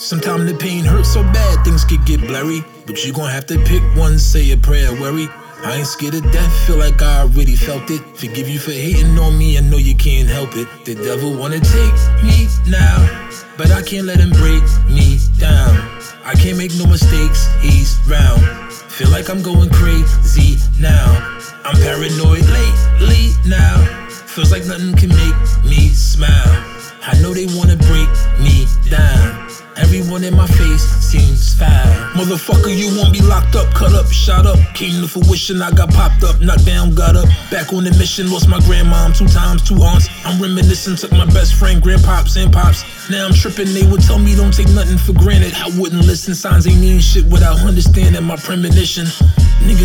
Sometimes the pain hurts so bad, things could get blurry. But you gon' have to pick one, say a prayer, worry. I ain't scared of death, feel like I already felt it. Forgive you for hating on me, I know you can't help it. The devil wanna take me now, but I can't let him break me down. I can't make no mistakes, he's round. Feel like I'm going crazy now. I'm paranoid lately now. Feels like nothing can make me smile. I know they wanna break me down. Everyone in my face seems foul. Motherfucker, you won't be locked up, cut up, shot up. Came to fruition, I got popped up, knocked down, got up. Back on the mission, lost my grandmom 2 times, 2 aunts. I'm reminiscing, took my best friend, grandpops and pops. Now I'm tripping, they would tell me don't take nothing for granted. I wouldn't listen, signs ain't mean shit without understanding my premonition. Niggas